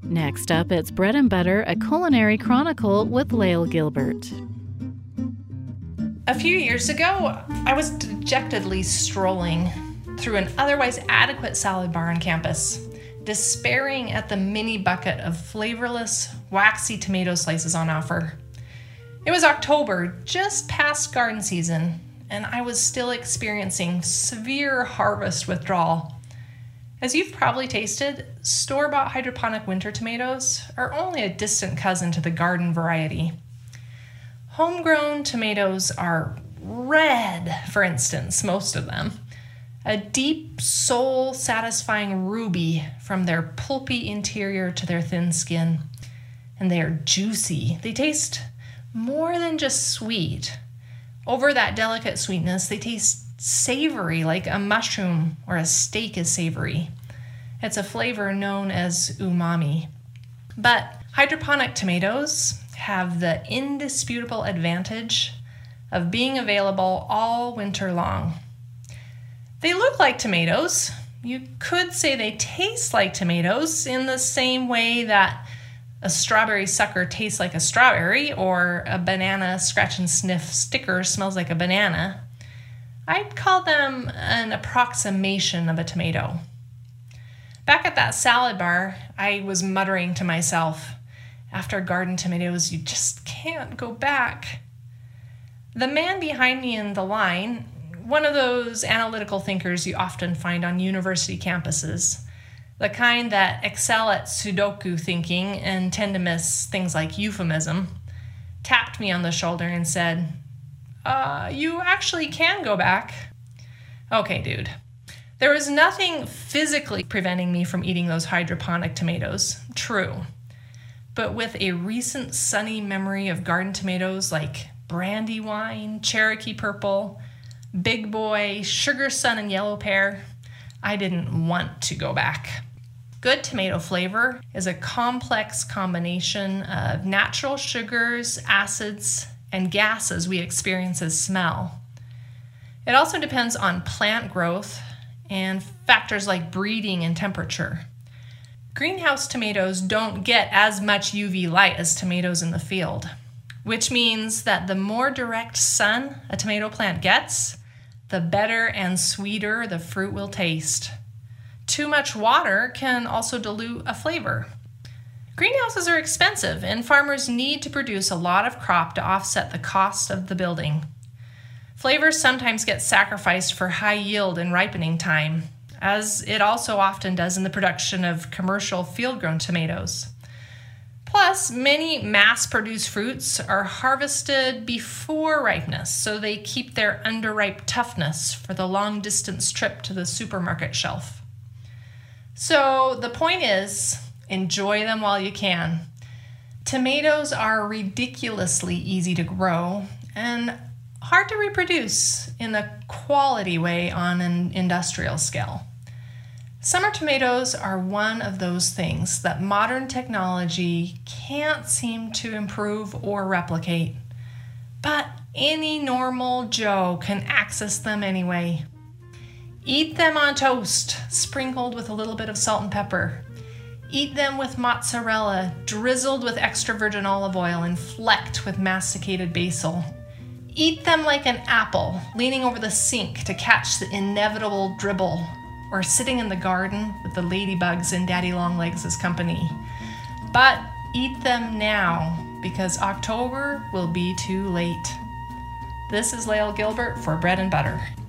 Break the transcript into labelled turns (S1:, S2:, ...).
S1: Next up, it's Bread and Butter, a culinary chronicle with Lael Gilbert.
S2: A few years ago, I was dejectedly strolling through an otherwise adequate salad bar on campus, despairing at the mini bucket of flavorless, waxy tomato slices on offer. It was October, just past garden season, and I was still experiencing severe harvest withdrawal. As you've probably tasted, store-bought hydroponic winter tomatoes are only a distant cousin to the garden variety. Homegrown tomatoes are red, for instance, most of them. A deep, soul-satisfying ruby from their pulpy interior to their thin skin. And they are juicy. They taste more than just sweet. Over that delicate sweetness, they taste savory, like a mushroom or a steak is savory. It's a flavor known as umami. But hydroponic tomatoes have the indisputable advantage of being available all winter long. They look like tomatoes. You could say they taste like tomatoes in the same way that a strawberry sucker tastes like a strawberry or a banana scratch and sniff sticker smells like a banana. I'd call them an approximation of a tomato. Back at that salad bar, I was muttering to myself, after garden tomatoes, you just can't go back. The man behind me in the line, one of those analytical thinkers you often find on university campuses, the kind that excel at Sudoku thinking and tend to miss things like euphemism, tapped me on the shoulder and said, you actually can go back. Okay, dude. There was nothing physically preventing me from eating those hydroponic tomatoes. True. But with a recent sunny memory of garden tomatoes like Brandywine, Cherokee Purple, Big Boy, Sugar Sun, and Yellow Pear, I didn't want to go back. Good tomato flavor is a complex combination of natural sugars, acids, and gases we experience as smell. It also depends on plant growth and factors like breeding and temperature. Greenhouse tomatoes don't get as much UV light as tomatoes in the field, which means that the more direct sun a tomato plant gets, the better and sweeter the fruit will taste. Too much water can also dilute a flavor. Greenhouses are expensive, and farmers need to produce a lot of crop to offset the cost of the building. Flavors sometimes get sacrificed for high yield and ripening time, as it also often does in the production of commercial field-grown tomatoes. Plus, many mass-produced fruits are harvested before ripeness, so they keep their underripe toughness for the long-distance trip to the supermarket shelf. So the point is, enjoy them while you can. Tomatoes are ridiculously easy to grow and hard to reproduce in a quality way on an industrial scale. Summer tomatoes are one of those things that modern technology can't seem to improve or replicate, but any normal Joe can access them anyway. Eat them on toast, sprinkled with a little bit of salt and pepper. Eat them with mozzarella, drizzled with extra virgin olive oil and flecked with masticated basil. Eat them like an apple, leaning over the sink to catch the inevitable dribble, or sitting in the garden with the ladybugs and Daddy Longlegs as company. But eat them now, because October will be too late. This is Lael Gilbert for Bread and Butter.